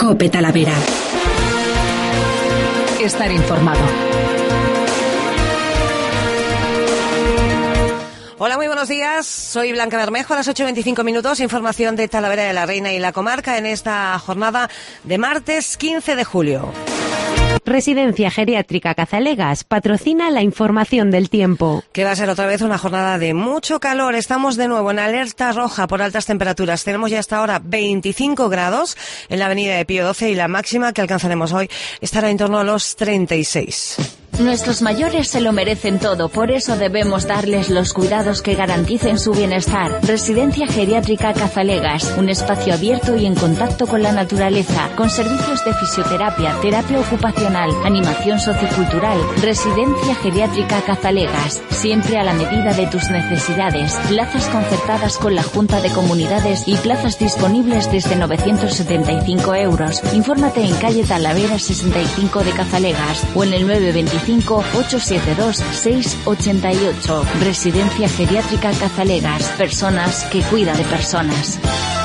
COPE Talavera. Estar informado. Hola, muy buenos días. Soy Blanca Bermejo. A las 8:25 minutos, información de Talavera de la Reina y la comarca en esta jornada de martes 15 de julio. Residencia Geriátrica Cazalegas patrocina la información del tiempo. Que va a ser otra vez una jornada de mucho calor. Estamos de nuevo en alerta roja por altas temperaturas. Tenemos ya hasta ahora 25 grados en la avenida de Pío XII y la máxima que alcanzaremos hoy estará en torno a los 36. Nuestros mayores se lo merecen todo, por eso debemos darles los cuidados que garanticen su bienestar. Residencia Geriátrica Cazalegas, un espacio abierto y en contacto con la naturaleza, con servicios de fisioterapia, terapia ocupacional, animación sociocultural. Residencia Geriátrica Cazalegas, siempre a la medida de tus necesidades. Plazas concertadas con la Junta de Comunidades y plazas disponibles desde 975 euros. Infórmate en calle Talavera 65 de Cazalegas o en el 925-872-688. Residencia Geriátrica Cazalegas. Personas que cuidan de personas.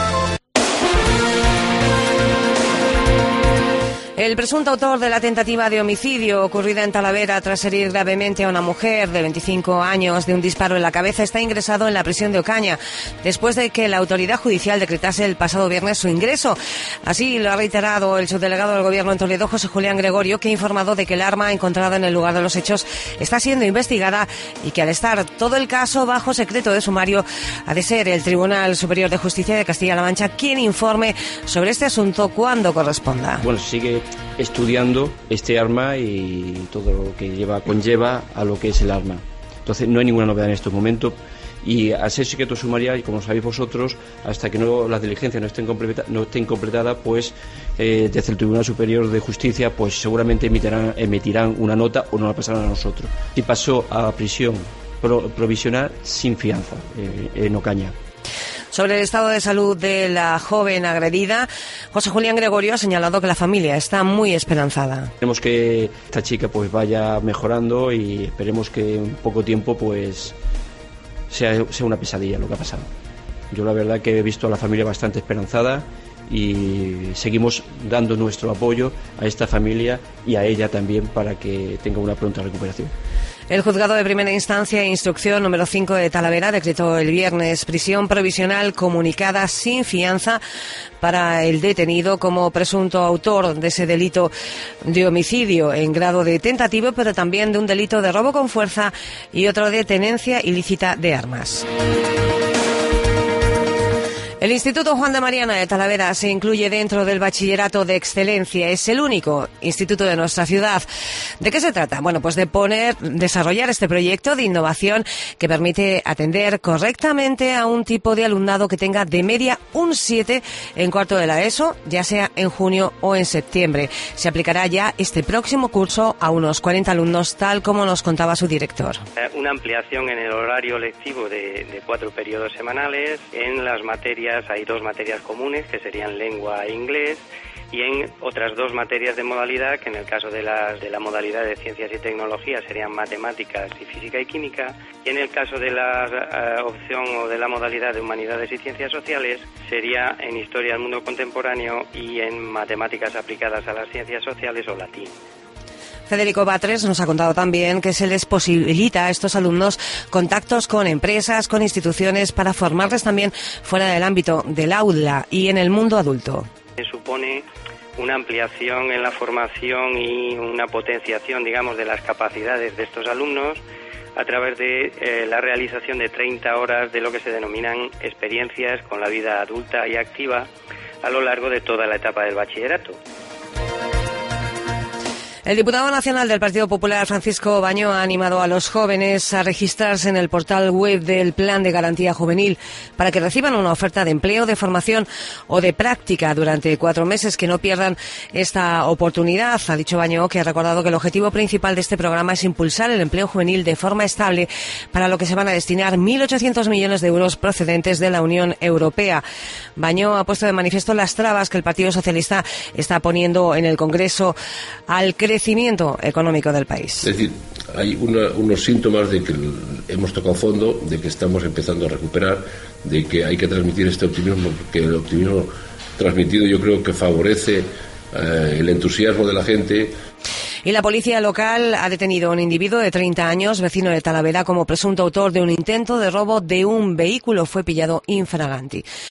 El presunto autor de la tentativa de homicidio ocurrida en Talavera tras herir gravemente a una mujer de 25 años de un disparo en la cabeza está ingresado en la prisión de Ocaña después de que la autoridad judicial decretase el pasado viernes su ingreso. Así lo ha reiterado el subdelegado del Gobierno en Toledo, José Julián Gregorio, que ha informado de que el arma encontrada en el lugar de los hechos está siendo investigada y que al estar todo el caso bajo secreto de sumario ha de ser el Tribunal Superior de Justicia de Castilla-La Mancha quien informe sobre este asunto cuando corresponda. Bueno, sigue estudiando este arma y todo lo que conlleva a lo que es el arma. Entonces no hay ninguna novedad en este momento y al ser secreto sumarial, y como sabéis vosotros, hasta que la diligencia no esté completada, pues desde el Tribunal Superior de Justicia pues seguramente emitirán una nota o nos la pasarán a nosotros. Y pasó a prisión provisional sin fianza en Ocaña. Sobre el estado de salud de la joven agredida, José Julián Gregorio ha señalado que la familia está muy esperanzada. Esperemos que esta chica pues vaya mejorando y esperemos que en poco tiempo pues sea una pesadilla lo que ha pasado. Yo la verdad que he visto a la familia bastante esperanzada y seguimos dando nuestro apoyo a esta familia y a ella también para que tenga una pronta recuperación. El juzgado de primera instancia e instrucción número 5 de Talavera decretó el viernes prisión provisional comunicada sin fianza para el detenido como presunto autor de ese delito de homicidio en grado de tentativo, pero también de un delito de robo con fuerza y otro de tenencia ilícita de armas. El Instituto Juan de Mariana de Talavera se incluye dentro del Bachillerato de Excelencia. Es el único instituto de nuestra ciudad. ¿De qué se trata? Bueno, pues de desarrollar este proyecto de innovación que permite atender correctamente a un tipo de alumnado que tenga de media un 7 en cuarto de la ESO, ya sea en junio o en septiembre. Se aplicará ya este próximo curso a unos 40 alumnos, tal como nos contaba su director. Una ampliación en el horario lectivo de 4 periodos semanales. En las materias hay 2 materias comunes, que serían lengua e inglés, y en otras 2 materias de modalidad, que en el caso de la modalidad de ciencias y tecnología serían matemáticas y física y química, y en el caso de la opción o de la modalidad de humanidades y ciencias sociales sería en historia del mundo contemporáneo y en matemáticas aplicadas a las ciencias sociales o latín. Federico Batres nos ha contado también que se les posibilita a estos alumnos contactos con empresas, con instituciones, para formarles también fuera del ámbito del aula y en el mundo adulto. Supone una ampliación en la formación y una potenciación, digamos, de las capacidades de estos alumnos a través de la realización de 30 horas de lo que se denominan experiencias con la vida adulta y activa a lo largo de toda la etapa del bachillerato. El diputado nacional del Partido Popular, Francisco Baño, ha animado a los jóvenes a registrarse en el portal web del Plan de Garantía Juvenil para que reciban una oferta de empleo, de formación o de práctica durante 4 meses, que no pierdan esta oportunidad. Ha dicho Baño, que ha recordado que el objetivo principal de este programa es impulsar el empleo juvenil de forma estable, para lo que se van a destinar 1.800 millones de euros procedentes de la Unión Europea. Baño ha puesto de manifiesto las trabas que el Partido Socialista está poniendo en el Congreso al crecimiento económico del país. Es decir, hay unos síntomas de que hemos tocado fondo, de que estamos empezando a recuperar, de que hay que transmitir este optimismo, porque el optimismo transmitido, yo creo que favorece el entusiasmo de la gente. Y la policía local ha detenido a un individuo de 30 años, vecino de Talavera, como presunto autor de un intento de robo de un vehículo. Fue pillado infraganti.